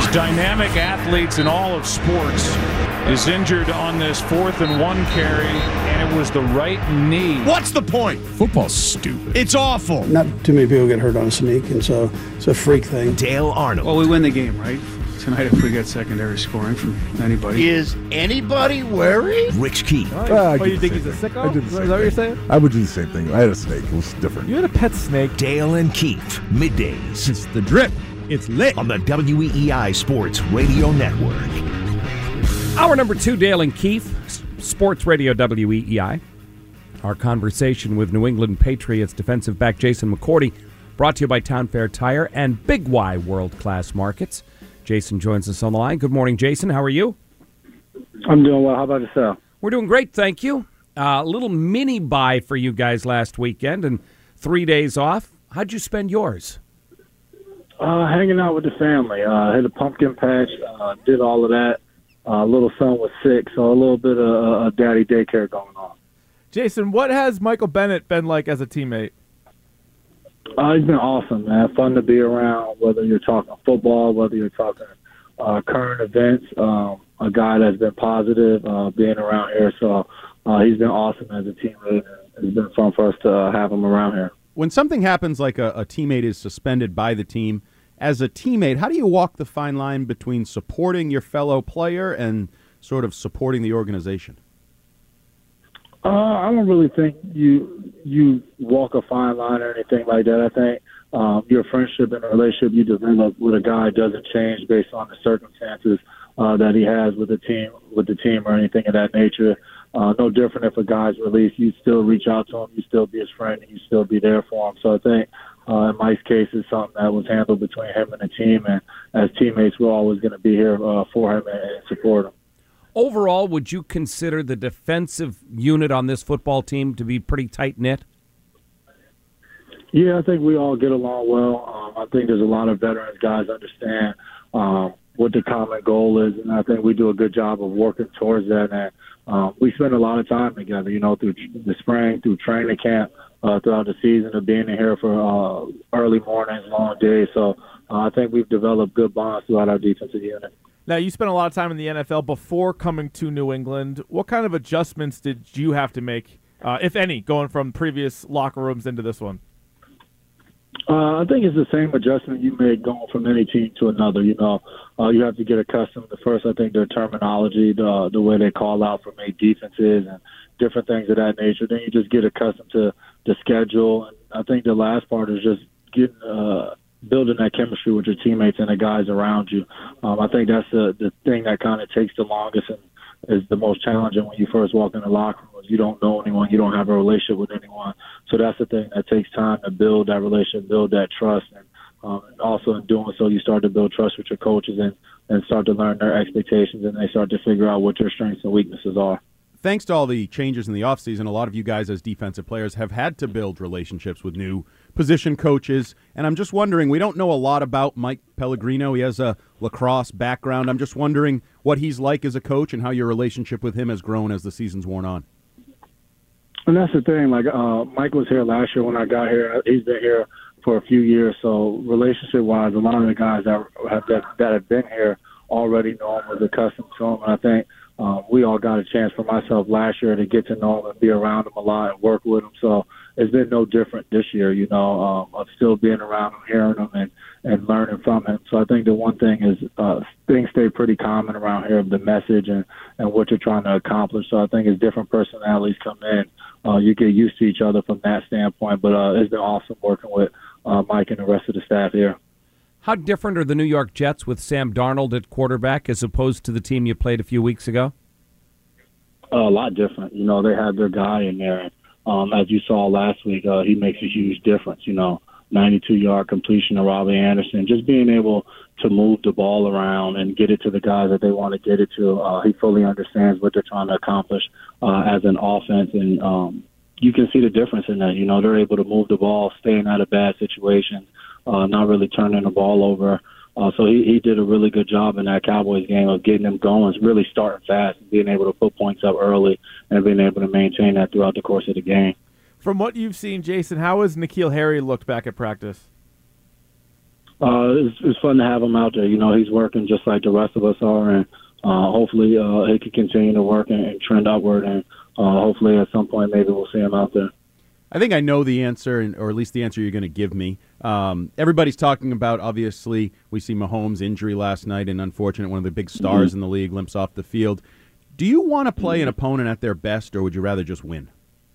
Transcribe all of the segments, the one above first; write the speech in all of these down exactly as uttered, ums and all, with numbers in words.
most dynamic athletes in all of sports, is injured on this fourth and one carry, and it was the right knee. What's the point? Football's stupid. It's awful. Not too many people get hurt on a sneak, and so it's a freak thing. Dale Arnold. Well, we win the game, right? Tonight if we get secondary scoring from anybody. Is anybody worried? Rich Keefe. Uh, oh, you think he's a sicko? Is that what you're saying? I would do the same thing. I had a snake. It was different. You had a pet snake. Dale and Keefe. Middays. It's the drip. It's lit. On the W E E I Sports Radio Network. Hour number two, Dale and Keefe, Sports Radio W E E I. Our conversation with New England Patriots defensive back Jason McCourty, brought to you by Town Fair Tire and Big Y World Class Markets. Jason joins us on the line. Good morning, Jason. How are you? I'm doing well. How about yourself? We're doing great, thank you. A uh, little mini bye for you guys last weekend and three days off. How'd you spend yours? Uh, hanging out with the family. Uh, hit a pumpkin patch. Uh, did all of that. Uh, little son was sick, so a little bit of uh, daddy daycare going on. Jason, what has Michael Bennett been like as a teammate? Uh, he's been awesome, man. Fun to be around, whether you're talking football, whether you're talking uh, current events. Um, a guy that's been positive uh, being around here. So uh, he's been awesome as a teammate. It's been fun for us to uh, have him around here. When something happens like a, a teammate is suspended by the team, as a teammate, how do you walk the fine line between supporting your fellow player and sort of supporting the organization? Uh, I don't really think you you walk a fine line or anything like that. I think um, your friendship and a relationship you develop with a guy doesn't change based on the circumstances uh, that he has with the team, with the team or anything of that nature. Uh, no different if a guy's released, you still reach out to him, you still be his friend, and you still be there for him. So I think uh, in Mike's case, it's something that was handled between him and the team, and as teammates, we're always going to be here uh, for him and, and support him. Overall, would you consider the defensive unit on this football team to be pretty tight-knit? Yeah, I think we all get along well. Um, I think there's a lot of veterans guys understand um, what the common goal is, and I think we do a good job of working towards that. And um, we spend a lot of time together, you know, through the spring, through training camp, uh, throughout the season, of being in here for uh, early mornings, long days. So uh, I think we've developed good bonds throughout our defensive unit. Now, you spent a lot of time in the N F L before coming to New England. What kind of adjustments did you have to make, uh, if any, going from previous locker rooms into this one? Uh, I think it's the same adjustment you made going from any team to another. You know, uh, you have to get accustomed to first, I think, their terminology, the, the way they call out for made defenses and different things of that nature. Then you just get accustomed to the schedule. And I think the last part is just getting uh, – building that chemistry with your teammates and the guys around you. Um, I think that's the, the thing that kind of takes the longest and is the most challenging when you first walk in the locker room. You don't know anyone. You don't have a relationship with anyone. So that's the thing that takes time to build that relationship, build that trust. And, um, and also in doing so, you start to build trust with your coaches and, and start to learn their expectations, and they start to figure out what your strengths and weaknesses are. Thanks to all the changes in the offseason, a lot of you guys as defensive players have had to build relationships with new position coaches. And I'm just wondering, we don't know a lot about Mike Pellegrino. He has a lacrosse background. I'm just wondering what he's like as a coach and how your relationship with him has grown as the season's worn on. And that's the thing. Like uh, Mike was here last year when I got here. He's been here for a few years. So relationship-wise, a lot of the guys that have, that, that have been here already know him, was accustomed to him. And I think Um, we all got a chance for myself last year to get to know him and be around him a lot and work with him. So it's been no different this year, you know, um, of still being around him, hearing him, and, and learning from him. So I think the one thing is uh, things stay pretty common around here of the message and, and what you're trying to accomplish. So I think as different personalities come in, uh, you get used to each other from that standpoint. But uh, it's been awesome working with uh, Mike and the rest of the staff here. How different are the New York Jets with Sam Darnold at quarterback as opposed to the team you played a few weeks ago? Uh, a lot different. You know, they had their guy in there. Um, as you saw last week, uh, he makes a huge difference. You know, ninety-two yard completion to Robbie Anderson. Just being able to move the ball around and get it to the guys that they want to get it to. Uh, he fully understands what they're trying to accomplish uh, as an offense. And um, you can see the difference in that. You know, they're able to move the ball, staying out of bad situations. Uh, not really turning the ball over. Uh, so he, he did a really good job in that Cowboys game of getting them going, really starting fast and being able to put points up early and being able to maintain that throughout the course of the game. From what you've seen, Jason, how has N'Keal Harry looked back at practice? uh, it's, it's fun to have him out there. You know, he's working just like the rest of us are, and uh, hopefully uh, he can continue to work and, and trend upward, and uh, hopefully at some point maybe we'll see him out there. I think I know the answer, or at least the answer you're going to give me. Um, everybody's talking about, obviously, we see Mahomes' injury last night, and unfortunate, one of the big stars mm-hmm. in the league limps off the field. Do you want to play an opponent at their best, or would you rather just win?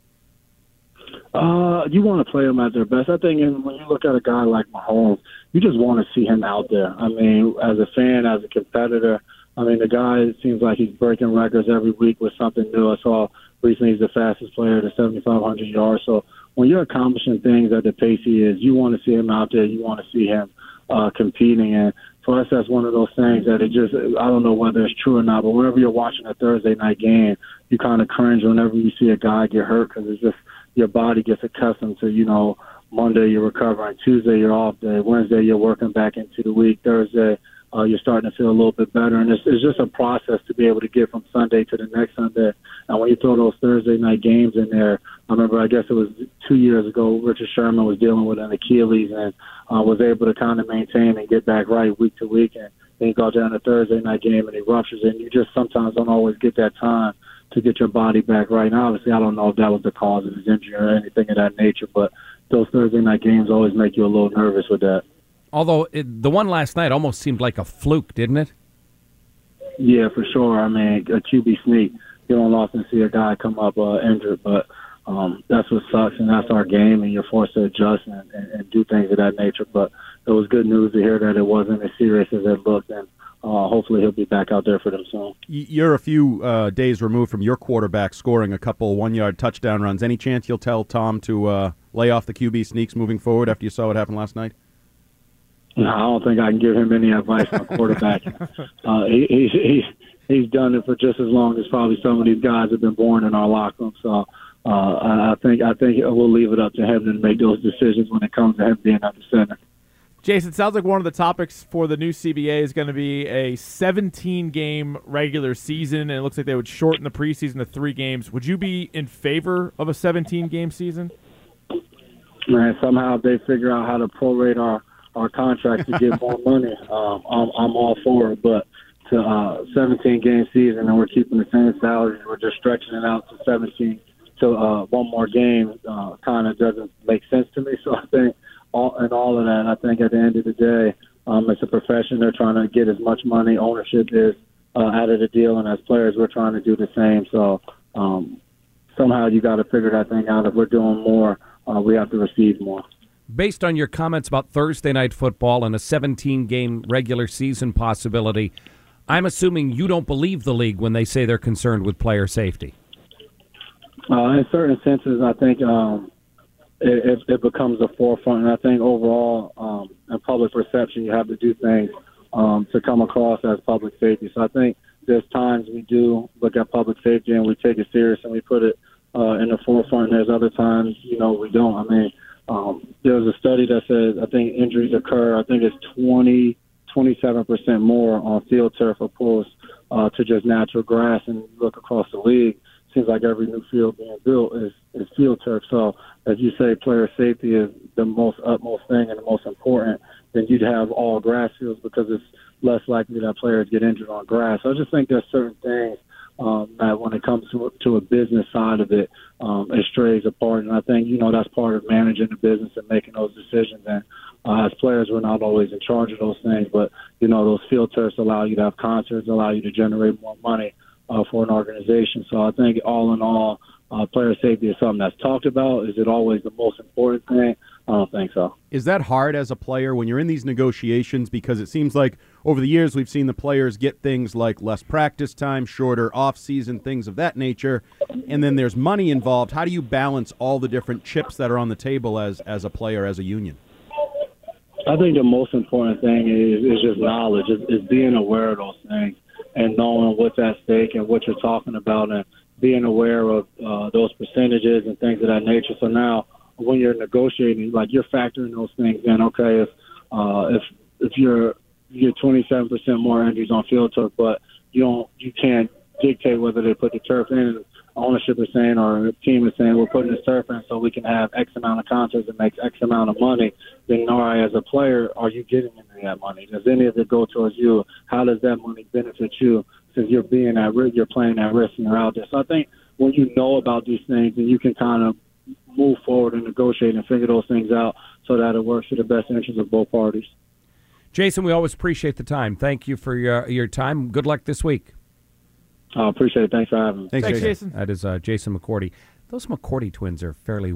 Uh, you want to play them at their best. I think when you look at a guy like Mahomes, you just want to see him out there. I mean, as a fan, as a competitor, I mean, the guy, it seems like he's breaking records every week with something new. I saw recently he's the fastest player to seventy-five hundred yards. So when you're accomplishing things at the pace he is, you want to see him out there. You want to see him uh, competing. And for us, that's one of those things that it just, I don't know whether it's true or not, but whenever you're watching a Thursday night game, you kind of cringe whenever you see a guy get hurt because it's just your body gets accustomed to, you know, Monday you're recovering, Tuesday you're off day, Wednesday you're working back into the week, Thursday Uh, you're starting to feel a little bit better, and it's, it's just a process to be able to get from Sunday to the next Sunday. And when you throw those Thursday night games in there, I remember, I guess it was two years ago, Richard Sherman was dealing with an Achilles and uh, was able to kind of maintain and get back right week to week. And then you go down to Thursday night game and he ruptures it, and you just sometimes don't always get that time to get your body back right. And obviously, I don't know if that was the cause of his injury or anything of that nature, but those Thursday night games always make you a little nervous with that. Although it, the one last night almost seemed like a fluke, didn't it? Yeah, for sure. I mean, a Q B sneak. You don't often see a guy come up uh, injured, but um, that's what sucks, and that's our game, and you're forced to adjust and, and, and do things of that nature. But it was good news to hear that it wasn't as serious as it looked, and uh, hopefully he'll be back out there for them soon. You're a few uh, days removed from your quarterback scoring a couple one-yard touchdown runs. Any chance you'll tell Tom to uh, lay off the Q B sneaks moving forward after you saw what happened last night? No, I don't think I can give him any advice on quarterback. uh, he, he, he, he's done it for just as long as probably some of these guys have been born in our locker room. So uh, I think I think we'll leave it up to him to make those decisions when it comes to him being at the center. Jason, it sounds like one of the topics for the new C B A is going to be a seventeen-game regular season, and it looks like they would shorten the preseason to three games. Would you be in favor of a seventeen-game season? Man, somehow they figure out how to prorate our our contract to get more money. Um, I'm, I'm all for it, but to uh, seventeen game season and we're keeping the same salary, we're just stretching it out to seventeen to uh, one more game uh, kind of doesn't make sense to me. So I think all and all of that, I think at the end of the day, um, it's a profession. They're trying to get as much money, ownership is uh, out of the deal, and as players, we're trying to do the same. So um, somehow you got to figure that thing out. If we're doing more, uh, we have to receive more. Based on your comments about Thursday night football and a seventeen-game regular season possibility, I'm assuming you don't believe the league when they say they're concerned with player safety. Uh, in certain senses, I think um, it, it becomes a forefront, and I think overall, um, in public perception, you have to do things um, to come across as public safety. So I think there's times we do look at public safety and we take it serious and we put it uh, in the forefront, and there's other times, you know, we don't. I mean, Um, there was a study that says I think injuries occur, I think it's twenty, twenty-seven percent more on field turf opposed uh, to just natural grass. And look across the league, it seems like every new field being built is, is field turf. So as you say, player safety is the most utmost thing and the most important, then you'd have all grass fields because it's less likely that players get injured on grass. So I just think there's certain things Um, that when it comes to to a business side of it, um, it strays apart. And I think, you know, that's part of managing the business and making those decisions. And uh, as players, we're not always in charge of those things. But, you know, those field turfs allow you to have concerts, allow you to generate more money uh, for an organization. So I think all in all, uh, player safety is something that's talked about. Is it always the most important thing? I don't think so. Is that hard as a player when you're in these negotiations? Because it seems like over the years we've seen the players get things like less practice time, shorter off-season, things of that nature, and then there's money involved. How do you balance all the different chips that are on the table as, as a player, as a union? I think the most important thing is, is just knowledge, is, is being aware of those things and knowing what's at stake and what you're talking about and being aware of uh, those percentages and things of that nature. So now, when you're negotiating, like you're factoring those things in. Okay, if uh, if if you're you get twenty-seven percent more injuries on field turf, but you don't you can't dictate whether they put the turf in ownership is saying or the team is saying we're putting this turf in so we can have X amount of concerts and make X amount of money, then all right, as a player, are you getting any of that money? Does any of it go towards you? How does that money benefit you since you're being at risk, you're playing at risk and you're out there? So I think when you know about these things, then you can kind of move forward and negotiate and figure those things out so that it works for the best interest of both parties. Jason, we always appreciate the time. Thank you for your your time. Good luck this week. I uh, appreciate it. Thanks for having me. Thanks, Thanks Jason. That is uh, Jason McCourty. Those McCourty twins are fairly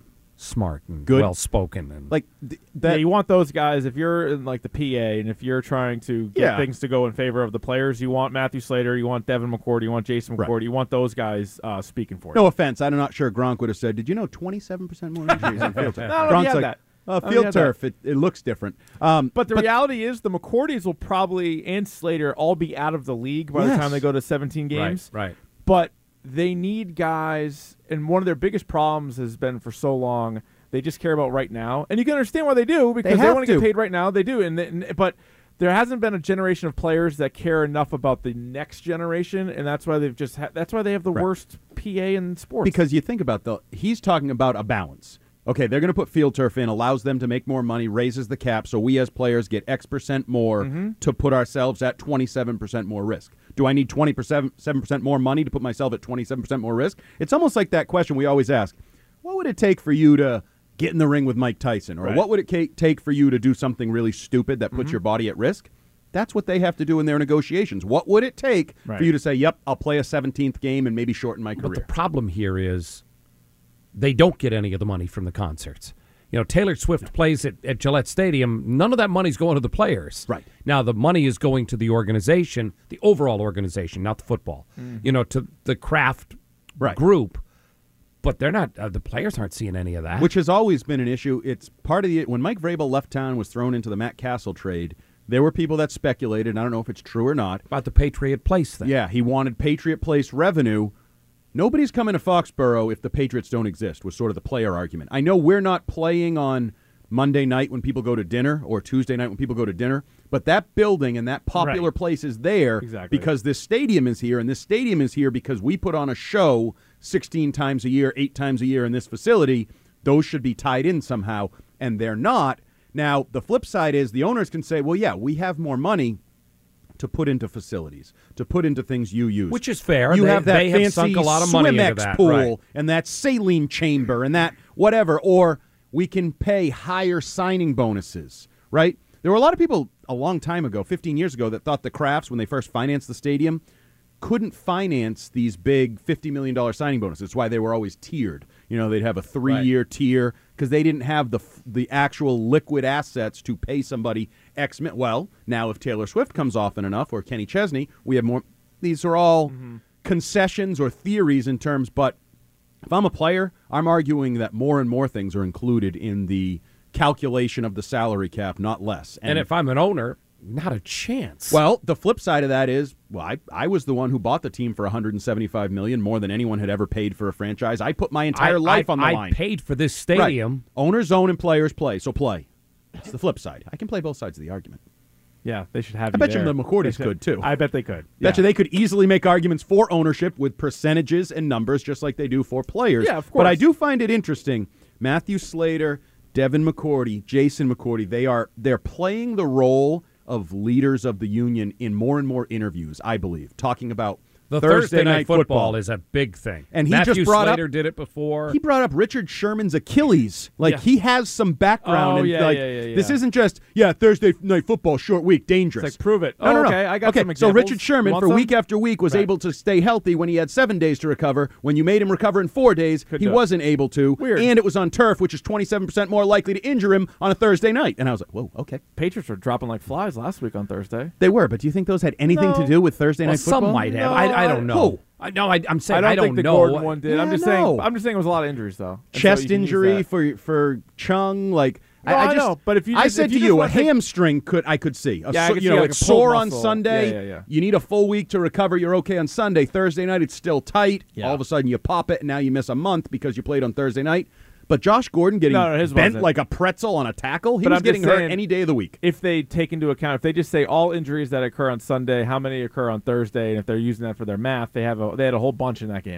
smart and Good. well-spoken. And like th- that. Yeah, you want those guys if you're in like the P A and if you're trying to get Yeah. things to go in favor of the players. You want Matthew Slater, you want Devin McCourty, you want Jason McCourty, Right. you want those guys uh, speaking for you. No offense, I'm not sure Gronk would have said, did you know twenty-seven percent more injuries on field turf? No, no, he Gronk's had like, that. Uh, Oh, he field had turf, it, it looks different. Um, But the reality is the McCourties will probably, and Slater, all be out of the league by the Yes. time they go to seventeen games. Right, right. But they need guys, and one of their biggest problems has been for so long, they just care about right now. And you can understand why they do, because they, have want to to. get paid right now. They do. And, and But there hasn't been a generation of players that care enough about the next generation, and that's why they've just ha- that's why they have the Right. worst P A in sports. Because you think about the, he's talking about a balance. Okay, they're going to put field turf in, allows them to make more money, raises the cap, so we as players get X percent more Mm-hmm. to put ourselves at twenty-seven percent more risk. Do I need twenty percent more money to put myself at twenty-seven percent more risk? It's almost like that question we always ask. What would it take for you to get in the ring with Mike Tyson? Or Right. what would it ca- take for you to do something really stupid that puts Mm-hmm. your body at risk? That's what they have to do in their negotiations. What would it take Right. for you to say, yep, I'll play a seventeenth game and maybe shorten my But the career? problem here is they don't get any of the money from the concerts. You know, Taylor Swift plays at, at Gillette Stadium. None of that money's going to the players. Right. Now, the money is going to the organization, the overall organization, not the football. You know, to the craft Right. group. But they're not. Uh, the players aren't seeing any of that. Which has always been an issue. It's part of the when Mike Vrabel left town, was thrown into the Matt Castle trade. There were people that speculated, and I don't know if it's true or not, about the Patriot Place thing. Yeah, he wanted Patriot Place revenue. Nobody's coming to Foxborough if the Patriots don't exist, was sort of the player argument. I know we're not playing on Monday night when people go to dinner or Tuesday night when people go to dinner, but that building and that popular Right. place is there Exactly. because this stadium is here, and this stadium is here because we put on a show sixteen times a year, eight times a year in this facility. Those should be tied in somehow, and they're not. Now, the flip side is the owners can say, well, yeah, we have more money to put into facilities, to put into things you use. Which is fair. You They- have that they have fancy sunk a lot of money into Swimex that, pool right. and that saline chamber and that whatever. Or we can pay higher signing bonuses, right? There were a lot of people a long time ago, fifteen years ago, that thought the Crafts, when they first financed the stadium, couldn't finance these big fifty million dollars signing bonuses. That's why they were always tiered. You know, they'd have a three-year tier because they didn't have the f- the actual liquid assets to pay somebody X. Mi- well, now if Taylor Swift comes often enough, or Kenny Chesney, we have more. These are all concessions or theories in terms, but if I'm a player, I'm arguing that more and more things are included in the calculation of the salary cap, not less. And if I'm an owner, not a chance. Well, the flip side of that is, well, I, I was the one who bought the team for one hundred seventy-five million dollars, more than anyone had ever paid for a franchise. I put my entire I, life I, on the I line. paid for this stadium. Right. Owners own and players play, so play. That's the flip side. I can play both sides of the argument. Yeah, they should have. I bet you there. the McCourties They could, too. I bet they could. Bet you they could easily make arguments for ownership with percentages and numbers, just like they do for players. Yeah, of But I course. do find it interesting. Matthew Slater, Devin McCourty, Jason McCourty, they are they're playing the role of leaders of the union in more and more interviews, I believe, talking about The Thursday, night football, is a big thing. And he Matthew just brought Slater up, did it before. He brought up Richard Sherman's Achilles. Like, Yeah. he has some background. Oh, and yeah, like, yeah, yeah, yeah. This isn't just, yeah, Thursday night football, short week, dangerous. It's like, prove it. No, Oh, no, no. okay, I got okay, some so examples. Richard You Sherman, want for some? week after week, was Right. able to stay healthy when he had seven days to recover. When you made him recover in four days, Could he do it. wasn't able to. Weird. And it was on turf, which is twenty-seven percent more likely to injure him on a Thursday night. And I was like, whoa, okay. Patriots were dropping like flies last week on Thursday. They were, but do you think those had anything No. to do with Thursday well, night football? some might have. No, I, I don't know. Who? I, no, I, I'm saying I don't, I don't think the know. Gordon one did. I'm Yeah, just no. saying. I'm just saying it was a lot of injuries though. And so Chest you can use injury that. for for Chung, like No, I, I I just, know, but if you I just- said if to you just you, a wanna take- hamstring could I could see. A Yeah, I so- could you see know, like it's a pulled sore on muscle. Sunday. Yeah, yeah, yeah. You need a full week to recover. You're okay on Sunday. Thursday night, it's still tight. Yeah. All of a sudden, you pop it, and now you miss a month because you played on Thursday night. But Josh Gordon getting No, no, his bent wasn't. like a pretzel on a tackle, he But was I'm just getting hurt saying- any day of the week. If they take into account, if they just say all injuries that occur on Sunday, how many occur on Thursday, and if they're using that for their math, they have a, they had a whole bunch in that game.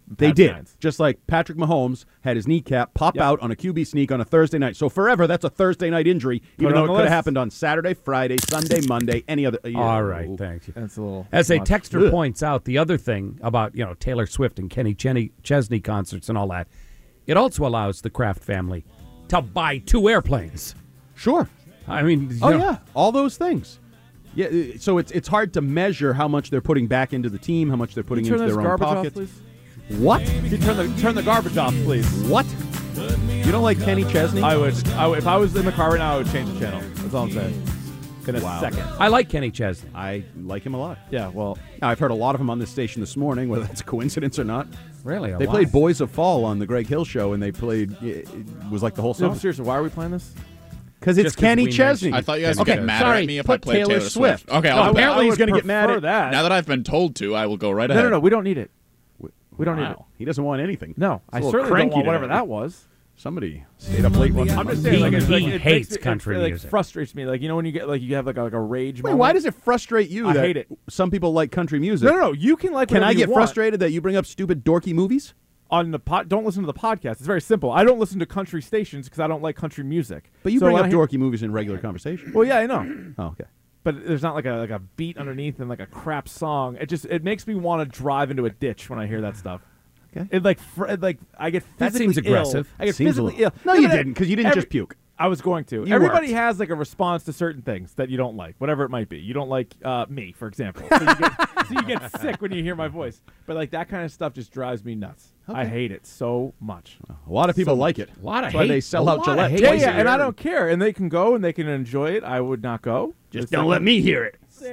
They Pats did. Giants. Just like Patrick Mahomes had his kneecap pop Yep. out on a Q B sneak on a Thursday night. So forever, that's a Thursday night injury, Put even it though on it the could have list. happened on Saturday, Friday, Sunday, Monday, any other. you All know. right, thank you. That's a little As a much. texter Ugh. points out, the other thing about you know Taylor Swift and Kenny Chen- Chesney concerts and all that, it also allows the Kraft family to buy two airplanes. Sure. I mean, you Oh know, yeah, all those things. Yeah, uh, so it's it's hard to measure how much they're putting back into the team, how much they're putting Can you into turn their this own garbage pockets. off, please? What? Can you turn the turn the garbage off, please? What? You don't like Kenny Chesney? I would, I would. If I was in the car right now, I would change the channel. That's all I'm saying. In a Wow. second. I like Kenny Chesney. I like him a lot. Yeah. Well, Now, I've heard a lot of him on this station this morning, whether that's a coincidence or not. Really, a They lot. played Boys of Fall on the Greg Hill show, and they played, it was like the whole no, song. seriously, why are we playing this? Because it's Just 'cause Kenny we Chesney. I thought you guys Okay, would get mad sorry, at me if put I played Taylor Taylor, Swift. Swift. Okay, No, I'll I do would- that. apparently he's would gonna get mad prefer at- that. Now that I've been told to, I will go right no, ahead. no, no, we don't need it. We don't need it. Wow. He doesn't want anything. No, He's a I little certainly don't cranky want whatever today. that was. Somebody stayed up late one I'm just saying, He- like, it's, he like it hates makes me- country it, like, music. frustrates me. Like you know when you get like you have like a, like a rage. Wait, moment? why does it frustrate you I that hate it. some people like country music? No, no, no. You can like. Can I whatever you get want. frustrated that you bring up stupid dorky movies? on the pod? Don't listen to the podcast. It's very simple. I don't listen to country stations because I don't like country music. But you So bring when up I hear- dorky movies in regular conversation. Well, yeah, I know. Oh, okay. But there's not like a like a beat underneath and like a crap song. It just it makes me want to drive into a ditch when I hear that stuff. Okay. It like fr- it, like I get That physically seems ill. aggressive. I get Seems a physically little- ill. No, Yeah, you but didn't, 'cause you didn't every- just puke. I was going to. You Everybody weren't. has like a response to certain things that you don't like, whatever it might be. You don't like uh, me, for example. So you, get, so you get sick when you hear my voice. But like that kind of stuff just drives me nuts. I hate it so much. A lot of people So like much. it. A lot of That's why hate. they sell A out lot of Gillette hate. Yeah, twice yeah, a and I year. don't care. And they can go and they can enjoy it. I would not go. Just don't let me hear it.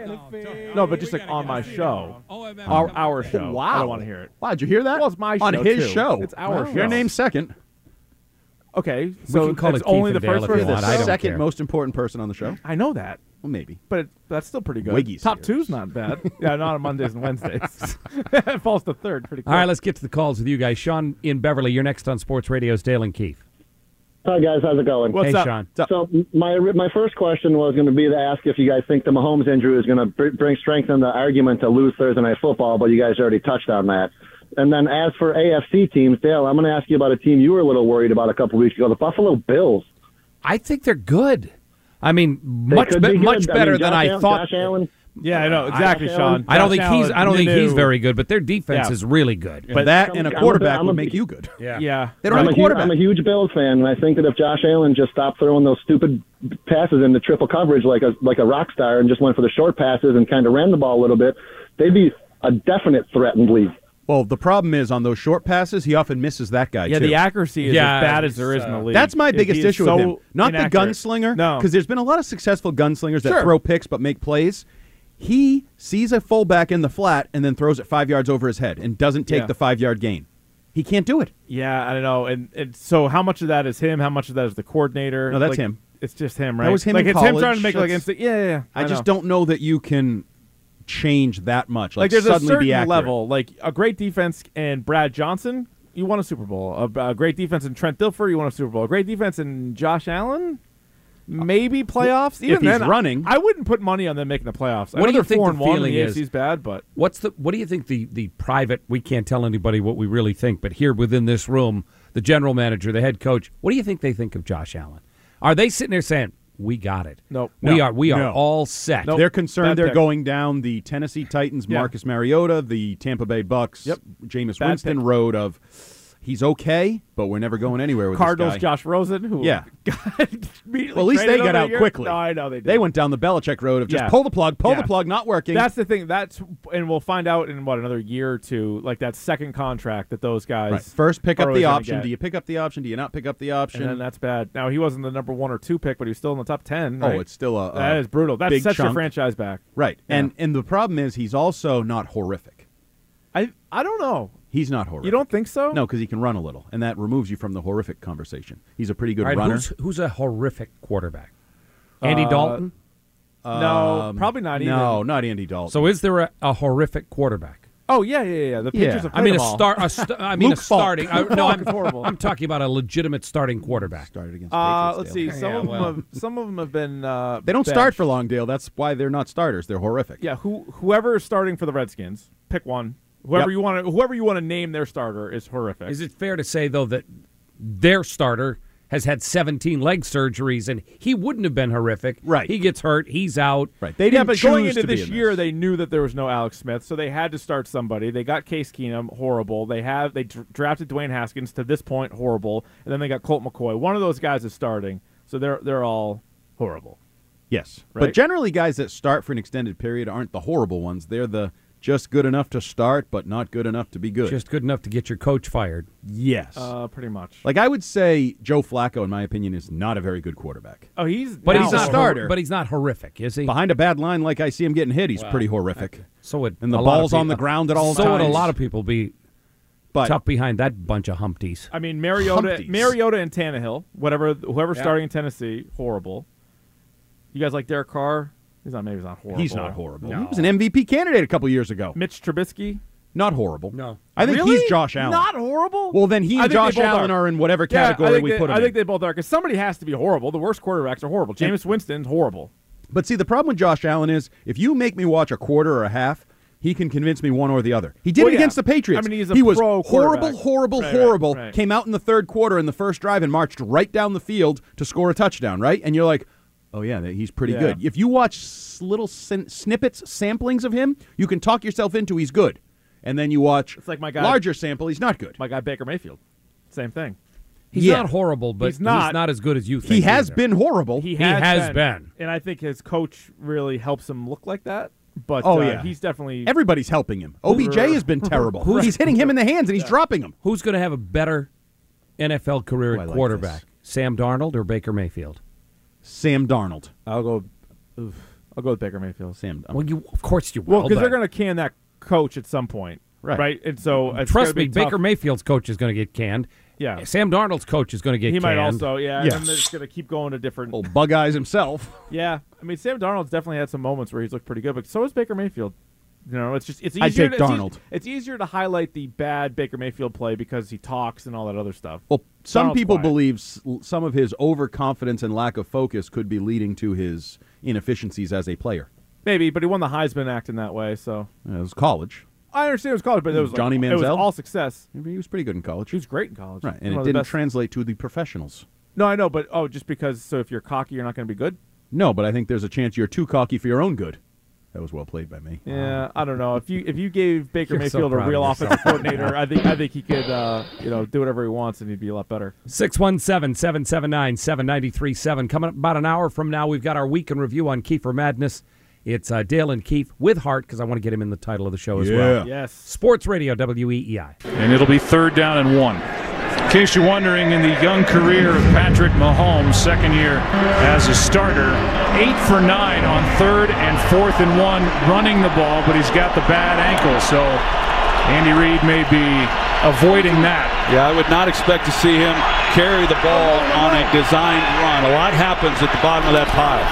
No, but just like on my show, our our show. Wow. I don't want to hear it. Wow, did you hear that? Well, it's my On show, his too. show. It's our Wow. show. Your name's second. Okay, so can call it's it Keith only and the Dale first if you person. want. I don't second care. most important person on the show. I know that, Well, maybe. but it, that's still pretty good. Wiggy's Top here. two's not bad. Yeah, not on Mondays and Wednesdays. It falls to third pretty quick. All right, let's get to the calls with you guys. Sean in Beverly, you're next on Sports Radio's Dale and Keith. Hi, guys. How's it going? What's hey, up? Sean. So my my first question was going to be to ask if you guys think the Mahomes injury is going to br- bring strength in the argument to lose Thursday Night Football, but you guys already touched on that. And then as for A F C teams, Dale, I'm going to ask you about a team you were a little worried about a couple weeks ago, the Buffalo Bills. I think they're good. I mean, They much could be- be much good. better I mean, than Josh I Allen, thought. Josh Allen. Yeah, I know exactly, Josh Sean. Allen. I don't Josh think he's. I don't Allen, think he's new. very good, but their defense Yeah. is really good. But that and a I'm a- quarterback I'm a- would make you good. Yeah. Yeah, They don't I'm have a, a huge, quarterback. I'm a huge Bills fan, and I think that if Josh Allen just stopped throwing those stupid passes into triple coverage like a like a rock star and just went for the short passes and kind of ran the ball a little bit, they'd be a definite threat in the league. Well, the problem is on those short passes, he often misses that guy, yeah. too. The accuracy is Yeah, as bad as there is it's, in the uh, league. That's my He- biggest he is issue so with him. Not inaccurate. the gunslinger, No, because there's been a lot of successful gunslingers that Sure. throw picks but make plays. He sees a fullback in the flat and then throws it five yards over his head and doesn't take Yeah. the five-yard gain. He can't do it. Yeah, I don't know. And, and so how much of that is him? How much of that is the coordinator? No, that's Like, him. It's just him, right? That was him Like in it's him college. trying to make like That's- instant. Yeah, yeah. yeah. I, just know. don't know that you can change that much. Like, Like there's a suddenly be certain accurate. level. Like a great defense and Brad Johnson, you won a Super Bowl. A, a great defense in Trent Dilfer, you won a Super Bowl. A great defense in Josh Allen, maybe playoffs. Even if he's then, I- running. I, wouldn't put money on them making the playoffs. I What know do you they're think four the and one, and feeling the is? A F C's bad, but What's the? What do you think the the private? We can't tell anybody what we really think, but here within this room, the general manager, the head coach, what do you think they think of Josh Allen? Are they sitting there saying, "We got it. Nope. We No. are. We are No. all set." Nope. They're concerned Bad they're pick. going down the Tennessee Titans, Yeah. Marcus Mariota, the Tampa Bay Bucks, Yep. Jameis Bad Winston pick. road of he's okay, but we're never going anywhere with Cardinals, this guy. Josh Rosen, who Yeah. got immediately Well, at least they traded got over out a year. quickly. No, I know they did. They went down the Belichick road of just Yeah. pull the plug, pull Yeah. the plug, not working. That's the thing. That's and we'll find out in what another year or two. Like that second contract that those guys right. First, pick are up always the gonna option. get. Do you pick up the option? Do you not pick up the option? And then that's bad. Now he wasn't the number one or two pick, but he was still in the top ten. oh, right? it's still a, a that is brutal. That big sets your chunk. franchise back. Right. Yeah. And and the problem is he's also not horrific. I I don't know. He's not horrific. You don't think so? No, because he can run a little, and that removes you from the horrific conversation. He's a pretty good All right, runner. who's, who's a horrific quarterback? Andy Uh, Dalton. No, Um, probably not even. No, not Andy Dalton. So is there a, a horrific quarterback? Oh yeah, yeah, yeah. The Yeah. pictures have I mean, a played them all. star. A st- I mean, Luke a starting. I, Falk. no, Falk is I'm horrible. I'm talking about a legitimate starting quarterback. started against Uh, Patriots, let's Dale. see. Some Yeah, of them well. have. Some of them have been. Uh, They don't benched. start for long, Dale. That's why they're not starters. They're horrific. Yeah. Who whoever is starting for the Redskins, pick one. Whoever Yep. you want to, whoever you want to name their starter is horrific. Is it fair to say, though, that their starter has had seventeen leg surgeries, and he wouldn't have been horrific? Right. He gets hurt. He's out. Right. They yeah, didn't but choose going into to be this in year, they knew that there was no Alex Smith, so they had to start somebody. They got Case Keenum, horrible. They have they dr- drafted Dwayne Haskins, to this point, horrible, and then they got Colt McCoy. One of those guys is starting, so they're they're all horrible. Yes. Right? But generally, guys that start for an extended period aren't the horrible ones. They're the just good enough to start, but not good enough to be good. Just good enough to get your coach fired. yes. Uh, pretty much. like, I would say Joe Flacco, in my opinion, is not a very good quarterback. Oh, he's But now he's not horrible. starter. But he's not horrific, is he? Behind a bad line, like I see him getting hit, he's pretty horrific. So would And the a lot of ball's on people- the ground at all So times. would a lot of people be But tough behind that bunch of Humpties. I mean, Mariota, Humpties. Mariota and Tannehill, whatever, whoever's Yeah. starting in Tennessee, horrible. You guys like Derek Carr? He's not. Maybe he's not horrible. he's not horrible. No. He was an M V P candidate a couple years ago. Mitch Trubisky, Not horrible. No. I think really? he's Josh Allen. Not horrible. Well, then he I and think they Josh both Allen are in whatever Yeah, I category think we they, put him I think in. they both are, because somebody has to be horrible. The worst quarterbacks are horrible. Jameis Winston's horrible. But see, the problem with Josh Allen is if you make me watch a quarter or a half, he can convince me one or the other. He did Well, it against yeah. the Patriots. I mean, he's a he was pro horrible, quarterback. horrible, Right, right, horrible. right. Came out in the third quarter in the first drive and marched right down the field to score a touchdown, right? And you're like, oh, yeah, he's pretty Yeah. good. If you watch s- little sin- snippets, samplings of him, you can talk yourself into he's good. And then you watch It's like my guy- larger sample, he's not good. My guy Baker Mayfield, same thing. He's Yeah. not horrible, but He's not. as good as you think. He has either. been horrible. He He has, has been. been. and I think his coach really helps him look like that. But Oh, uh, yeah. he's definitely Everybody's helping him. O B J has been terrible. He's hitting him in the hands and he's dropping him. Who's going to have a better N F L career Oh, I at like quarterback? this. Sam Darnold or Baker Mayfield? Sam Darnold. I'll go. Oof, I'll go with Baker Mayfield. Sam Darnold. Well, you of course you will. Well, because they're but- going to can that coach at some point, Right. Right, and so it's Trust gonna me, be tough. Baker Mayfield's coach is going to get canned. Yeah. Sam Darnold's coach is going to get He canned. might also, yeah, Yes. and then they're just going to keep going to different. Old bug eyes himself. Yeah, I mean, Sam Darnold's definitely had some moments where he's looked pretty good, but so has Baker Mayfield. You know, it's just it's I'd easier. take to, it's, Darnold. eas- it's easier to highlight the bad Baker Mayfield play because he talks and all that other stuff. Well, some Darnold's people quiet. believe s- some of his overconfidence and lack of focus could be leading to his inefficiencies as a player. Maybe, but he won the Heisman acting that way, so Uh, It was college. I understand it was college, but it was like- Johnny It was Manziel? all success. He was pretty good in college. He was great in college. Right, One and of it the didn't best- translate to the professionals. No, I know, but oh, just because so if you're cocky, you're not going to be good. No, but I think there's a chance you're too cocky for your own good. That was well played by me. Yeah, I don't know. If you if you gave Baker You're so Mayfield a proud real of offensive coordinator, I think I think he could uh, you know do whatever he wants and he'd be a lot better. six one seven, seven seven nine, seven nine three seven. Coming up about an hour from now, we've got our week in review on Kiefer Madness. It's uh, Dale and Keefe with Hart, because I want to get him in the title of the show as Yeah. well. Yes. Sports Radio, W E E I. And it'll be third down and one. In case you're wondering, in the young career of Patrick Mahomes, second year as a starter, eight for nine on third and fourth and one, running the ball, but he's got the bad ankle, so Andy Reid may be avoiding that. Yeah, I would not expect to see him carry the ball on a designed run. A lot happens at the bottom of that pile.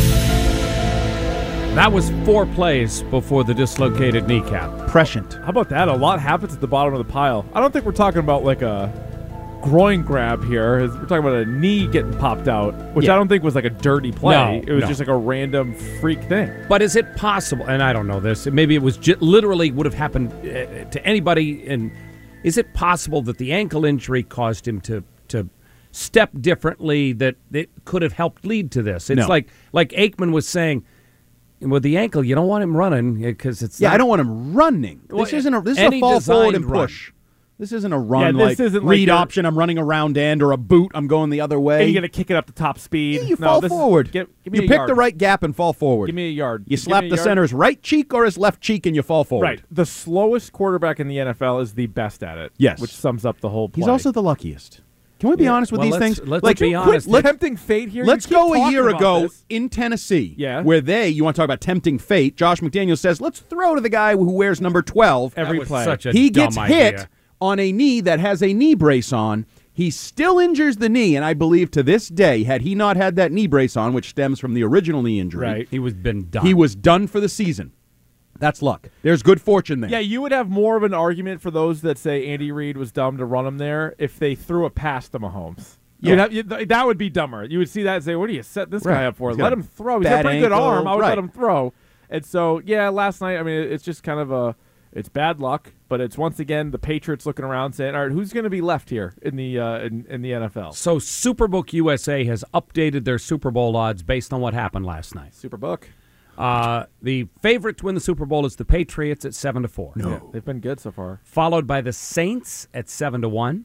That was four plays before the dislocated kneecap. Prescient. How about that? A lot happens at the bottom of the pile. I don't think we're talking about like a groin grab here. We're talking about a knee getting popped out, which Yeah. I don't think was like a dirty play. No, it was no. just like a random freak thing. But is it possible, and I don't know this, maybe it was j- literally would have happened uh, to anybody, and is it possible that the ankle injury caused him to to step differently, that it could have helped lead to this? It's No. like like Aikman was saying, with the ankle, you don't want him running because it's Yeah, not- I don't want him running. Well, this isn't a this is any a fall forward and designed run. push. This isn't a run Yeah, this like isn't like read you're- option. I'm running around end or a boot. I'm going the other way. And you're gonna kick it up to top speed. Yeah, you no, fall this is- forward. Give, give me you a pick yard. the right gap and fall forward. Give me a yard. You Give slap me a the yard. center's right cheek or his left cheek and you fall forward. Right. The slowest quarterback in the N F L is the best at it. Yes. Which sums up the whole play. He's also the luckiest. Can we be Yeah. honest with Well, these let's- things? let's like, be quit- honest. Let's, tempting fate here. let's You keep go a talking year about ago this. in Tennessee, Yeah. where they, you want to talk about tempting fate, Josh McDaniels says, let's throw to the guy who wears number twelve. Every That was play. such a He dumb gets idea. hit on a knee that has a knee brace on. He still injures the knee, and I believe to this day, had he not had that knee brace on, which stems from the original knee injury, Right. He was been done. he was done for the season. That's luck. There's good fortune there. Yeah, you would have more of an argument for those that say Andy Reid was dumb to run him there if they threw a pass to Mahomes. Yeah. You'd have- you- th- that would be dumber. You would see that and say, what do you set this Right. guy up for? He's Let got him throw. He's got a bad pretty good ankle. arm. I would Right. let him throw. And so, yeah, last night, I mean, it's just kind of a It's bad luck, but it's once again the Patriots looking around saying, all right, who's going to be left here in the uh, in, in the N F L? So Superbook U S A has updated their Super Bowl odds based on what happened last night. Superbook. Uh, the favorite to win the Super Bowl is the Patriots at seven to four. No, yeah, they've been good so far. Followed by the Saints at seven to one.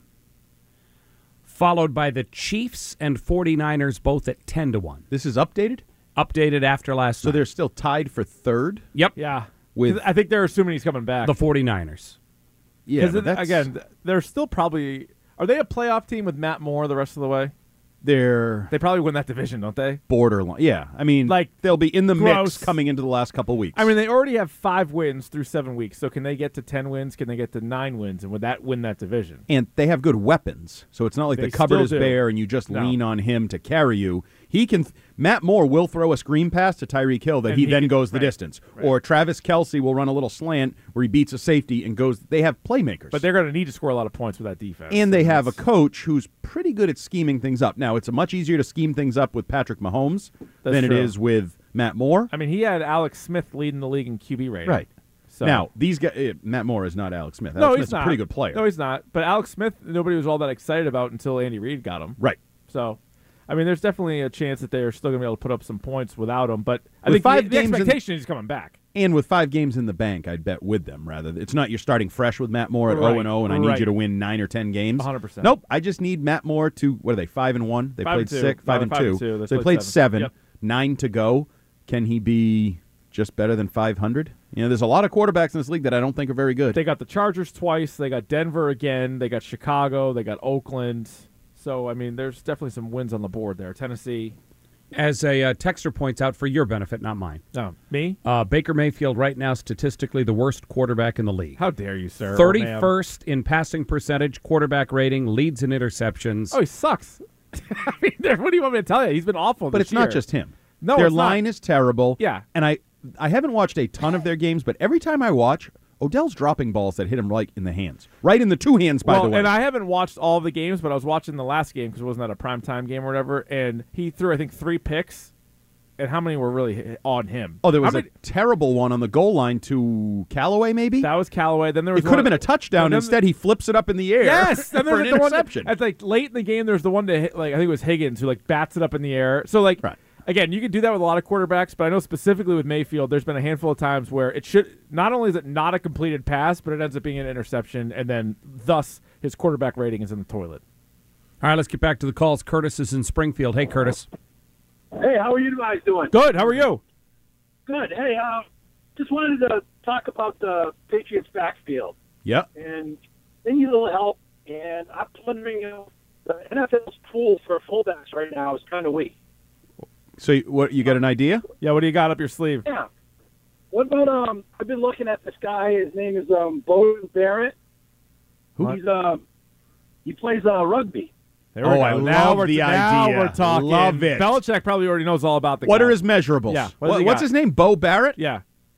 Followed by the Chiefs and 49ers both at ten to one. This is updated? Updated after last So night. they're still tied for third? Yep. Yeah. With I think they're assuming he's coming back. The 49ers. Yeah, but it, that's, again, they're still probably – are they a playoff team with Matt Moore the rest of the way? they're They probably win that division, don't they? borderline. Yeah, I mean, Like, they'll be in the gross. mix coming into the last couple weeks. I mean, they already have five wins through seven weeks. So can they get to ten wins? Can they get to nine wins? And would that win that division? and they have good weapons, so it's not like They the cupboard still is do. bare and you just No. lean on him to carry you. He can. Matt Moore will throw a screen pass to Tyreek Hill that And he, he then can- goes the right, distance, right. or Travis Kelce will run a little slant where he beats a safety and goes. They have playmakers, But they're going to need to score a lot of points with that defense. and they have a That's- coach who's pretty good at scheming things up. Now, it's much easier to scheme things up with Patrick Mahomes That's than true. it is with Matt Moore. I mean, he had Alex Smith leading the league in Q B rating. Right. So. Now, these guys, eh, Matt Moore is not Alex Smith. Alex no, Smith's he's not. a pretty good player. No, he's not. But Alex Smith, nobody was all that excited about until Andy Reid got him. Right. So, I mean, there's definitely a chance that they're still going to be able to put up some points without him. But I With think five the, the games in- expectation is he's coming back. And with five games in the bank, I'd bet with them, rather. It's not you're starting fresh with Matt Moore at Right, oh and oh, and I need right. you to win nine or ten games. one hundred percent. Nope, I just need Matt Moore to, what are they, five and one? They Five played and two. six, No, five they're and five two. and two. They So they played played seven. seven, Yep. nine to go. Can he be just better than five hundred? You know, there's a lot of quarterbacks in this league that I don't think are very good. They got the Chargers twice. They got Denver again. They got Chicago. They got Oakland. So, I mean, there's definitely some wins on the board there. Tennessee. As a uh, texter points out, for your benefit, not mine. No, me? Uh, Baker Mayfield right now statistically the worst quarterback in the league. How dare you, sir? thirty-first in passing percentage, quarterback rating, leads in interceptions. Oh, he sucks. I mean, there- what do you want me to tell you? He's been awful But this it's not year. just him. No, Their it's not. line is terrible. Yeah. And I, I haven't watched a ton of their games, but every time I watch, Odell's dropping balls that hit him right in the hands. Right in the two hands, by well, the way. and I haven't watched all the games, but I was watching the last game because it wasn't at a primetime game or whatever, and he threw, I think, three picks, and how many were really hit on him? Oh, there was How a many- terrible one on the goal line to Callaway, maybe? That was Callaway. Then there was It could have one- been a touchdown. then- Instead, he flips it up in the air Yes, then for there's an the one that- interception. At like late in the game, there's the one to hit, like I think it was Higgins who like bats it up in the air. So like Right. again, you can do that with a lot of quarterbacks, but I know specifically with Mayfield, there's been a handful of times where it should not only is it not a completed pass, but it ends up being an interception, and then thus his quarterback rating is in the toilet. All right, let's get back to the calls. Curtis is in Springfield. Hey, Curtis. Hey, how are you guys doing? Good. How are you? Good. Hey, uh, just wanted to talk about the Patriots backfield, Yep. and they need a little help. And I'm wondering, uh, the N F L's pool for fullbacks right now is kind of weak. So, you- what? You got an idea? Yeah. What do you got up your sleeve? Yeah. What about um? I've been looking at this guy. His name is um Bowden Barrett. Who? He's um he plays uh rugby. There we Oh, go. I now love we're, the now idea. we're talking. Love it. Belichick probably already knows all about the What guy. are his measurables? Yeah. What What- does he what's got? his name? Bo Barrett? Yeah.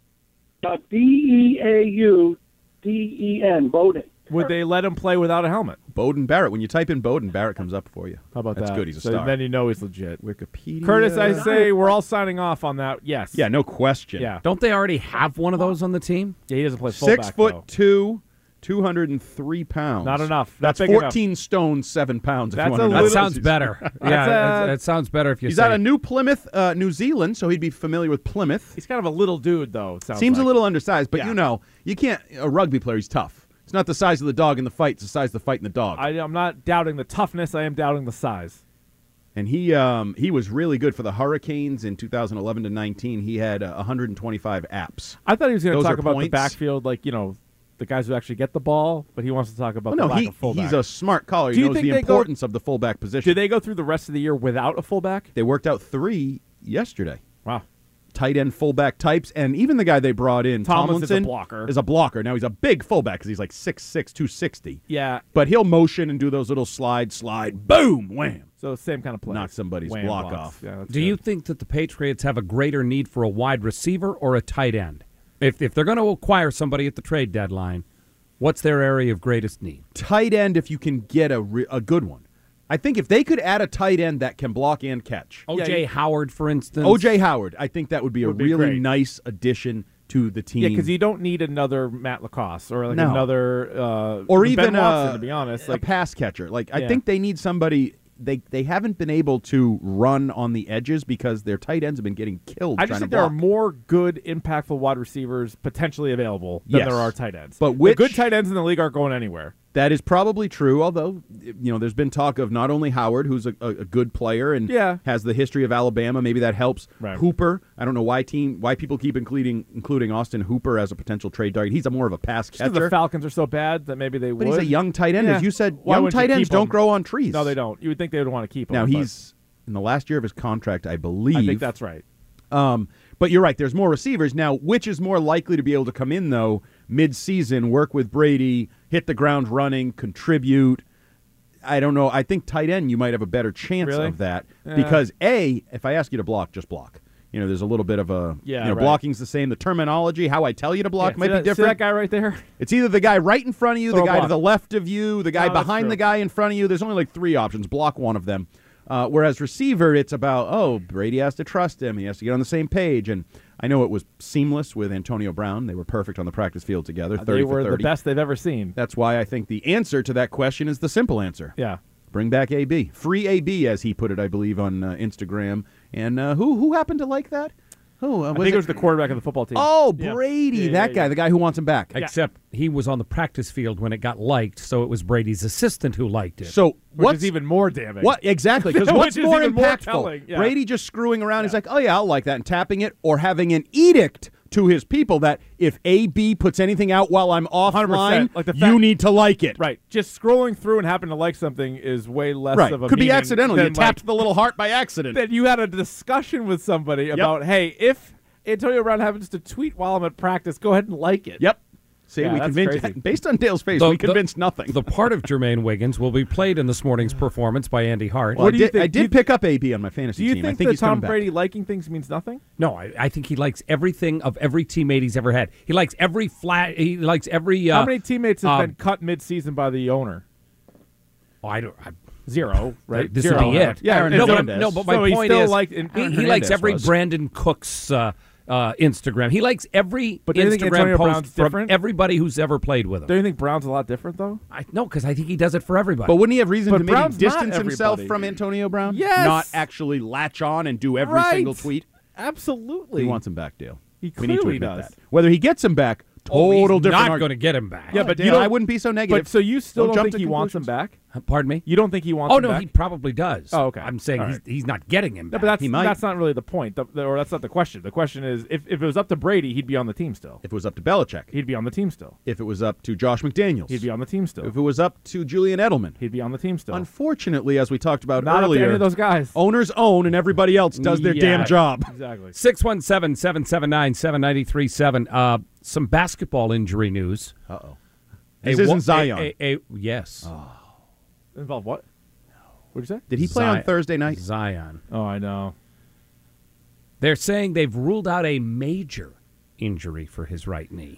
Uh, B E A U D E N Bowden. Would they let him play without a helmet? Bowden Barrett. When you type in Bowden, Barrett comes up for you. How about That's that? good. He's a So star. Then you know he's legit. Wikipedia. Curtis, I say we're all signing off on that. Yes. Yeah, no question. Yeah. Don't they already have one of those on the team? Yeah, he doesn't play fullback. Six foot though. two, two hundred and three pounds. Not enough. That's Not big fourteen stone seven pounds. If That's you want a to know. That little- sounds better. yeah, That's a- that, that sounds better if you He's say out of it. New Plymouth, uh, New Zealand, so he'd be familiar with Plymouth. He's kind of a little dude, though. It sounds Seems like. a little undersized, but Yeah. you know, you can't. A rugby player, he's tough. It's not the size of the dog in the fight; it's the size of the fight in the dog. I, I'm not doubting the toughness. I am doubting the size. And he um, he was really good for the Hurricanes in two thousand eleven to nineteen. He had uh, one hundred twenty-five apps. I thought he was going to Those talk are about points. the backfield, like you know, the guys who actually get the ball. But he wants to talk about Well, the no, lack he, of fullback. he's a smart caller. Do He you knows think the they go- importance of the fullback position. Did they go through the rest of the year without a fullback? They worked out three yesterday. Wow. Tight end, fullback types, and even the guy they brought in, Tomlinson's a Tomlinson, blocker. is a blocker. Now he's a big fullback because he's like six six, two sixty. Yeah. But he'll motion and do those little slide, slide, boom, wham. So same kind of play. Knock somebody's Wham block blocks. off. Yeah, that's Do good. you think that the Patriots have a greater need for a wide receiver or a tight end? If if they're going to acquire somebody at the trade deadline, what's their area of greatest need? Tight end, if you can get a, re- a good one. I think if they could add a tight end that can block and catch. O J Yeah, Howard, for instance. O J Howard, I think that would be a Would be really great. nice addition to the team. Yeah, because you don't need another Matt Lacoste or like No. another uh, or Ben even Watson, a, to be honest. a Like, pass catcher. Like I Yeah. think they need somebody. They they haven't been able to run on the edges because their tight ends have been getting killed. I trying just think to there are block. more good, impactful wide receivers potentially available than Yes. there are tight ends. But The which- good tight ends in the league aren't going anywhere. That is probably true, although you know there's been talk of not only Howard, who's a, a, a good player and Yeah. has the history of Alabama. Maybe that helps. Right. Hooper, I don't know why team why people keep including including Austin Hooper as a potential trade target. He's a more of a pass Just 'cause catcher. the Falcons are so bad that maybe they But would. he's a young tight end, Yeah. as you said. Why young wouldn't you tight ends keep don't him? grow on trees. No, they don't. You would think they would want to keep him. Now but he's in the last year of his contract, I believe. I think that's right. Um, but you're right. There's more receivers now. Which is more likely to be able to come in though mid-season, work with Brady, hit the ground running, contribute? I don't know. I think tight end you might have a better chance Really? of that Yeah. because a if I ask you to block, just block. You know, there's a little bit of a Yeah, you know, right. blocking's the same. The terminology, how I tell you to block, Yeah, might see be that, see different. that guy right there? It's either the guy right in front of you, Throw the a guy to block. the left of you, the guy No, that's behind true. the guy in front of you. There's only like three options. Block one of them. Uh, whereas receiver, it's about, oh, Brady has to trust him. He has to get on the same page. And I know it was seamless with Antonio Brown. They were perfect on the practice field together, thirty They for were the thirty. best they've ever seen. That's why I think the answer to that question is the simple answer. Yeah. Bring back A B. Free A B, as he put it, I believe, on uh, Instagram. And uh, who who happened to like that? Who? Uh, I was think it was the quarterback of the football team. Oh, Yeah. Brady, Yeah, that yeah, guy, yeah. the guy who wants him back. Except he was on the practice field when it got liked, so it was Brady's assistant who liked it. So Which what's is even more damning. What exactly? Because Which what's is more even more impactful? telling, yeah. Brady just screwing around. He's like, "Oh yeah, I'll like that," and tapping it, or having an edict to his people that if A B puts anything out while I'm one hundred offline, percent. Like the you fact- need to like it. Right. Just scrolling through and happening to like something is way less Right. of a Could be meaning accidental. than, You tapped like, the little heart by accident. that you had a discussion with somebody about, hey, if Antonio Brown happens to tweet while I'm at practice, go ahead and like it. Yep. See, Yeah, we that's convinced. crazy. Based on Dale's face, The- we the- convinced nothing. The part of Jermaine Wiggins will be played in this morning's performance by Andy Hart. Well, What I do you did, think? I Do you- did pick up A B on my fantasy Do you team. I think, think that he's coming Tom back. Brady liking things means nothing? No, I, I think he likes everything of every teammate he's ever had. He likes every flat. He likes every. Uh, How many teammates have uh, been cut mid-season by the owner? Oh, I don't. I, Zero, right? This Zero. would be it. Yeah, Aaron and no, but, Hernandez. no, but my So he point still is, liked- and he, Aaron he likes Hernandez every was. Brandon Cook's uh, uh, Instagram. He likes every But do you think Instagram Antonio post Brown's from different? everybody who's ever played with him. Don't you think Brown's a lot different, though? I, no, because I think he does it for everybody. But wouldn't he have reason But to maybe Brown's not distance himself everybody. from Antonio Brown? Yes. Not actually latch on and do every Right. single tweet? Absolutely. He wants him back, Dale. He we need to clearly admit does. that. Whether he gets him back, Oh, he's total different. not going to get him back. Yeah, but Dale, you don't, I wouldn't be so negative. But so you still Don't don't, jump think to he wants him conclusions. back? Uh, Pardon me? You don't think he wants Oh him no, back? he probably does. Oh, okay. I'm saying All he's, right. he's not getting him No, back. but that's He might. that's not really the point, the, the- or that's not the question. The question is, if, if it was up to Brady, he'd be on the team still. If it was up to Belichick, He'd be on the team still. if it was up to Josh McDaniels, He'd be on the team still. if it was up to Julian Edelman. He'd be on the team still. Unfortunately, as we talked about Not up to earlier, any of those guys. owners own and everybody else does their Yeah. damn job. Exactly. six one seven, seven seven nine, seven nine three seven. Uh, some basketball injury news. Uh-oh. A This wa- isn't Zion. A, a, a, yes. Involve what? What'd you say? Did he play Zion- on Thursday night? Zion. Oh, I know. They're saying they've ruled out a major injury for his right knee,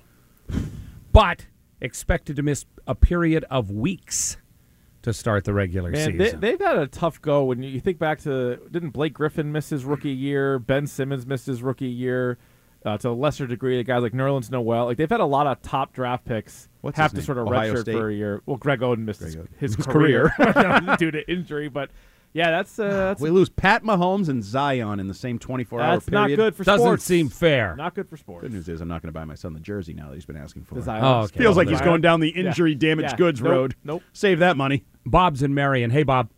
but expected to miss a period of weeks to start the regular Man, they, season. they've had a tough go. When you, you think back to, didn't Blake Griffin miss his rookie year? Ben Simmons missed his rookie year. Uh, to a lesser degree, the guys like Nerlens Noel. Like they've had a lot of top draft picks What's have his to name? sort of Ohio redshirt State? for a year. Well, Greg Oden missed his, Oden. his, His career, due to injury, but yeah, that's uh, that's, We lose Pat Mahomes and Zion in the same twenty-four hour that's not period. good for Doesn't sports. seem fair. Not good for sports. Good news is I'm not going to buy my son the jersey now that he's been asking for. The it. Zion Oh, is- okay. Feels like Well, he's Zion- going down the Yeah. injury damaged Yeah. goods Nope. road. Nope. Save that money. Bob's in Marion. Hey, Bob.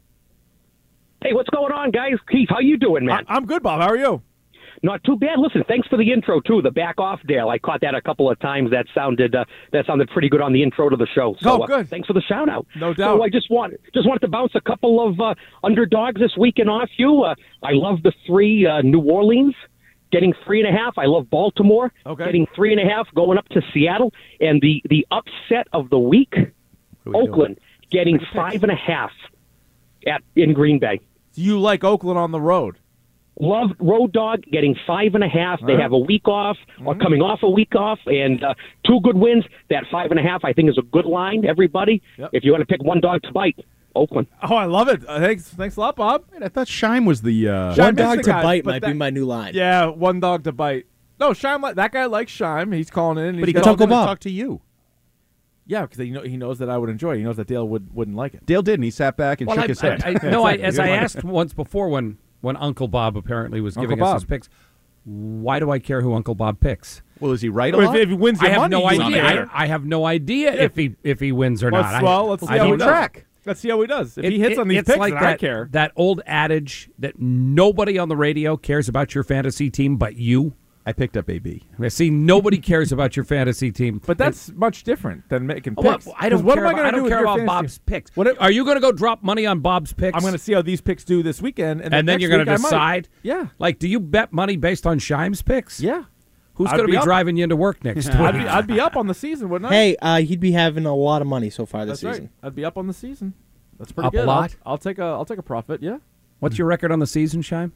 Hey, what's going on, guys? Keith, how you doing, man? I, I'm good, Bob. How are you? Not too bad. Listen, thanks for the intro too. The back off, Dale. I caught that a couple of times. That sounded uh, that sounded pretty good on the intro to the show. So, Oh, good. Uh, thanks for the shout out. No doubt. So I just want just wanted to bounce a couple of uh, underdogs this weekend off you. Uh, I love the three uh, New Orleans getting three and a half. I love Baltimore Okay. getting three and a half, going up to Seattle, and the the upset of the week, Oakland getting five and a half at in Green Bay. Do you like Oakland on the road? Love Road Dog getting five and a half. They right. have a week off or Mm-hmm. coming off a week off, and uh, two good wins. That five and a half, I think, is a good line. Everybody, Yep. if you want to pick one dog to bite, Oakland. Oh, I love it. Uh, thanks, thanks a lot, Bob. I thought Shime was the. Uh, Shime One is dog the to guy, bite but might be that- my new line. Yeah, one dog to bite. No, Shime. li- That guy likes Shime. He's calling in. And But he he's called got- in to talk to you. Yeah, because he, know, he knows that I would enjoy it. He knows that Dale would, wouldn't like it. Dale did, and he sat back and Well, shook I, his head. I, I, no, I, as I asked once before when, when Uncle Bob apparently was Uncle giving us Bob. his picks, why do I care who Uncle Bob picks? Well, is he right a If, lot? if he wins I your have money, no you idea. care. I, I have no idea if he if he wins or Well, not. I- well, let's see I how he don't does. know. track. Let's see how he does. If It- he hits it- on these it's picks, like then that, I care. That old adage that nobody on the radio cares about your fantasy team but you. I picked up A B. I see nobody cares about your fantasy team. But that's much different than making Oh, picks. well, I don't 'Cause what care am I about, gonna I do don't with care your about fantasy Bob's team? picks. What if- Are you going to go drop money on Bob's picks? I'm going to see how these picks do this weekend, and, and then next you're going week to I might. decide. Yeah, Like, do you bet money based on Shime's picks? yeah. Who's I'd going to be be up. driving you into work next week? I'd be, I'd be up on the season, wouldn't I? Hey, uh, he'd be having a lot of money so far this That's season. right. I'd be up on the season. That's pretty Up a good. lot? I'll, I'll take a I'll take a profit. Yeah. What's your record on the season, Shime?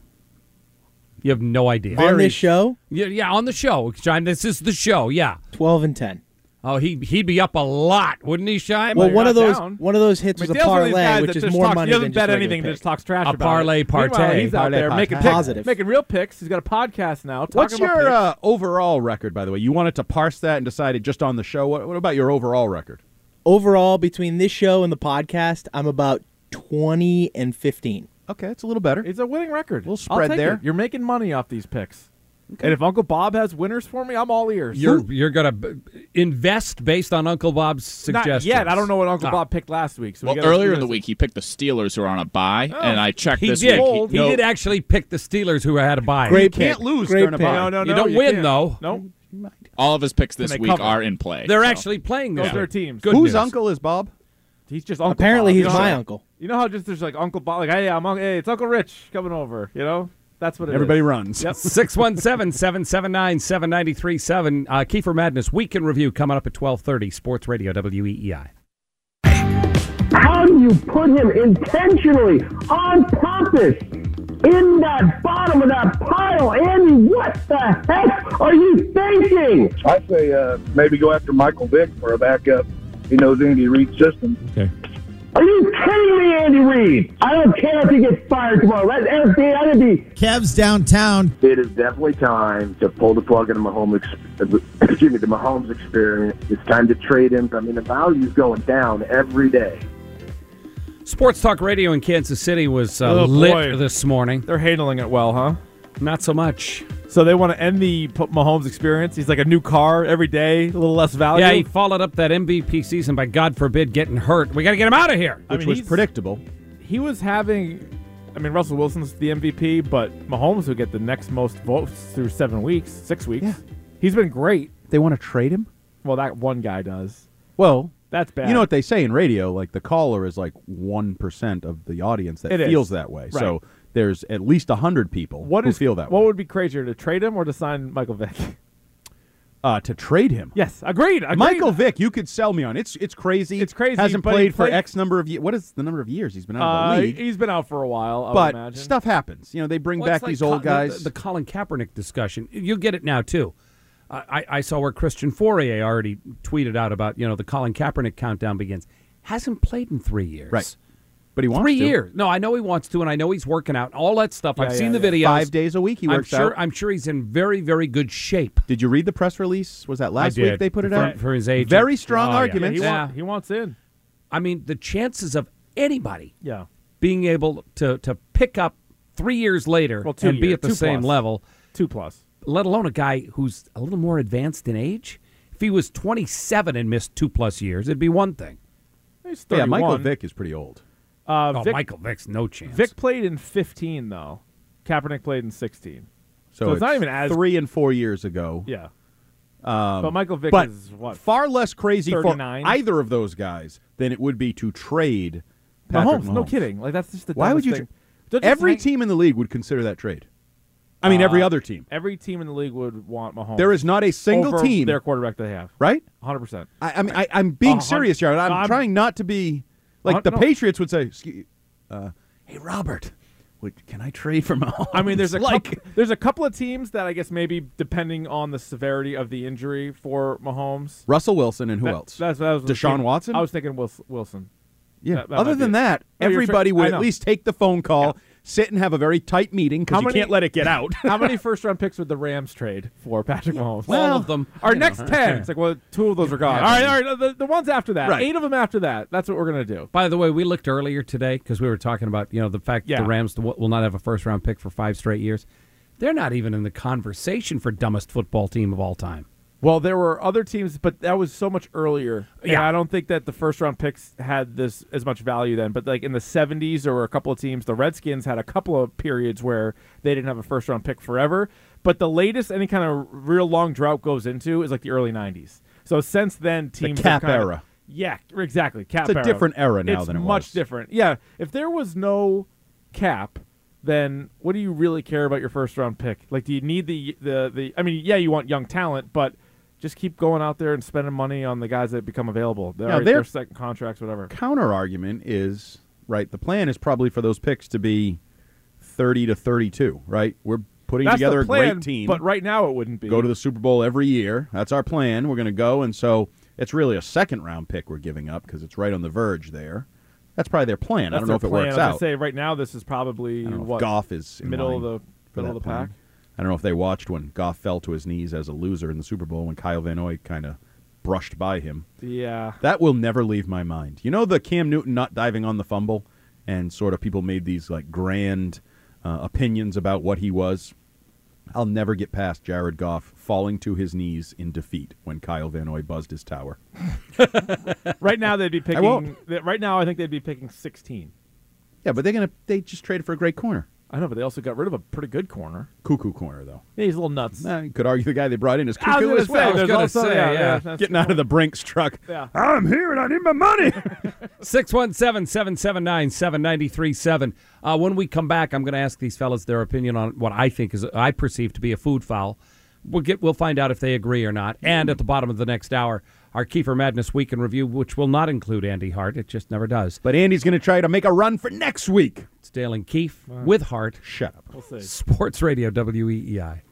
You have no idea. On this show, Yeah, yeah, on the show, Shime. This is the show. Yeah. twelve and ten. Oh, he he'd be up a lot, wouldn't he, Shime? Well, you're one not of those down. one of those hits I mean, was a Dale's one of these parlay, guys which that is just more talks, money he doesn't than bet just anything. regular Just picks. talks trash A about parlay it. Meanwhile, partay. He's out Parlay there making partay. picks, Positive. making real picks. He's got a podcast now. What's talking about your picks. uh, overall record, by the way? You wanted to parse that and decided just on the show. What, what about your overall record? Overall, between this show and the podcast, I'm about twenty and fifteen. Okay, it's a little better. It's a winning record. Little I'll spread take there. it. You're making money off these picks. And if Uncle Bob has winners for me, I'm all ears. You're you're gonna b- invest based on Uncle Bob's Not suggestions. yet. I don't know what Uncle Ah. Bob picked last week. So Well, we gotta, earlier we in the gotta- week, he picked the Steelers, who are on a bye, Oh. and I checked He this did. week. He no, did actually pick the Steelers, who had a bye. Great You can't pick. lose Great during a pick. bye. No, no, You no. don't win, can't. though. No, all of his picks Can this they week cover? are in play. They're so. actually playing those this are week. teams. Good Whose news. uncle is Bob? He's just Uncle Apparently, Bob. he's You know my how- uncle. You know how just there's like Uncle Bob, like, hey, I'm Uncle, hey, it's Uncle Rich coming over. You know, that's what it Everybody is. runs. Yep. six one seven, seven seven nine, seven nine three seven. Uh, Kiefer Madness Week in Review coming up at twelve thirty. Sports Radio W E E I. How do you put him intentionally, on purpose, in that bottom of that pile? Andy, what the heck are you thinking? I say uh, maybe go after Michael Vick for a backup. He knows Andy Reid's system. Okay. Are you kidding me, Andy Reid? I don't care if he gets fired tomorrow. Let F D I be. Kev's downtown. It is definitely time to pull the plug on the Mahomes, ex- excuse me, the Mahomes experience. It's time to trade him. I mean, the value's going down every day. Sports Talk Radio in Kansas City was uh, Oh, lit boy. this morning. They're handling it well, huh? Not so much. So they want to end the P- Mahomes experience. He's like a new car every day, a little less value. Yeah, he followed up that M V P season by, God forbid, getting hurt. We got to get him out of here. I Which mean, was he's- predictable. He was having, I mean, Russell Wilson's the M V P, but Mahomes would get the next most votes through seven weeks, six weeks. Yeah. He's been great. They want to trade him? Well, that one guy does. Well, That's bad. you know what they say in radio? Like the caller is like one percent of the audience that It feels is. that way. Right. So there's at least one hundred people What who is feel that What way. would be crazier, to trade him or to sign Michael Vick? Uh, to trade him. Yes, agreed. agreed. Michael Vick, you could sell me on. It's it's crazy. It's crazy, Hasn't but he played for played- X number of years. What is the number of years he's been out Uh, of the league? he's been out for a while, I but would imagine. stuff happens. You know, they bring Well, back it's like these old Co- guys. The, the Colin Kaepernick discussion. You get it now, too. Uh, I, I saw where Christian Fourier already tweeted out about, you know, the Colin Kaepernick countdown begins. Hasn't played in three years. Right. But he wants Three to. years. No, I know he wants to, and I know he's working out. All that stuff. Yeah, I've yeah, seen the yeah. videos. Five days a week he I'm works sure, out. I'm sure he's in very, very good shape. Did you read the press release? Was that last I did. week they put it for, out? for his age. Very strong Oh, yeah. arguments. he, Yeah. want- he wants in. I mean, the chances of anybody Yeah. being able to, to pick up three years later Well, two and be years, at the two same plus. level, Two plus. let alone a guy who's a little more advanced in age. If he was twenty-seven and missed two plus years, it'd be one thing. He's Yeah, thirty-one. Michael Vick is pretty old. Uh, Oh, Vic, Michael Vick's no chance. Vic played in fifteen, though. Kaepernick played in sixteen. So, So it's not even as- three and four years ago. Yeah. Um, But Michael Vick but is, what, far less crazy thirty-nine? for either of those guys than it would be to trade Patrick Mahomes, Mahomes. no kidding. Like, that's just the Why would dumbest you? thing. Tra- Don't just every hang- team in the league would consider that trade. I mean, every Uh, other team. Every team in the league would want Mahomes. There is not a single over team, their quarterback they have. right? one hundred percent. I, I mean, I, I'm being A hun- serious here. I'm, No, I'm- trying not to be like hun- the no. Patriots would say. "Excuse- Uh, hey, Robert, would, can I trade for Mahomes? I mean, there's a like couple, there's a couple of teams that I guess maybe depending on the severity of the injury for Mahomes. Russell Wilson and who That- else? That's, that was the Deshaun team. Watson? I was thinking Wils- Wilson. Yeah. That- that Other might than be- that, No, you're everybody tra- would I at know. least take the phone call. sit and have a very tight meeting because How you many- can't let it get out. How many first round picks would the Rams trade for Patrick Mahomes? All of them. Our You next know. ten. It's like, well, two of those are gone. Yeah, all right, but- all right. The, the ones after that. Right. Eight of them after that. That's what we're going to do. By the way, we looked earlier today because we were talking about you know the fact Yeah. that the Rams will not have a first round pick for five straight years. They're not even in the conversation for dumbest football team of all time. Well, there were other teams, but that was so much earlier. Yeah. And I don't think that the first round picks had this as much value then. But like in the seventies, there were a couple of teams. The Redskins had a couple of periods where they didn't have a first round pick forever. But the latest any kind of real long drought goes into is like the early nineties. So since then, teams The cap have kind of- era. Yeah, exactly. Cap It's a era. different era now it's than it much was. different. Yeah, if there was no cap, then what do you really care about your first round pick? Like, do you need the the the? I mean, yeah, you want young talent, but just keep going out there and spending money on the guys that become available. They're Now, already- they're- their second contracts, whatever. Counter argument is right. The plan is probably for those picks to be thirty to thirty-two. Right, we're putting That's together the plan, a great team. but right now it wouldn't be. Go to the Super Bowl every year. That's our plan. We're going to go, and so it's really a second round pick we're giving up because it's right on the verge there. That's probably their plan. That's I don't know if their it plan. works I was gonna out. say right now this is probably I don't know if what Goff is in middle of line the for middle that of the plan. pack. I don't know if they watched when Goff fell to his knees as a loser in the Super Bowl when Kyle Van Noy kind of brushed by him. Yeah. That will never leave my mind. You know the Cam Newton not diving on the fumble, and sort of people made these like grand uh, opinions about what he was. I'll never get past Jared Goff falling to his knees in defeat when Kyle Van Noy buzzed his tower. Right now they'd be I won't. picking. th- Right now I think they'd be picking sixteen. Yeah, but they're gonna they just traded for a great corner. I know, but they also got rid of a pretty good corner. Cuckoo corner though. Yeah, he's a little nuts. Nah, you could argue the guy they brought in is I was cuckoo gonna as say, well. there's gonna also- say, yeah, yeah. yeah, that's Getting out of the Brinks truck. Yeah. I'm here and I need my money. six one seven, seven seven nine, seven nine three seven. Uh, when we come back, I'm going to ask these fellas their opinion on what I think is I perceive to be a food foul. We'll get we'll find out if they agree or not. And at the bottom of the next hour, our Kiefer Madness Week in Review, which will not include Andy Hart. It just never does. But Andy's going to try to make a run for next week. It's Dale and Keefe with Hart. Shut up. We'll see. Sports Radio W E E I.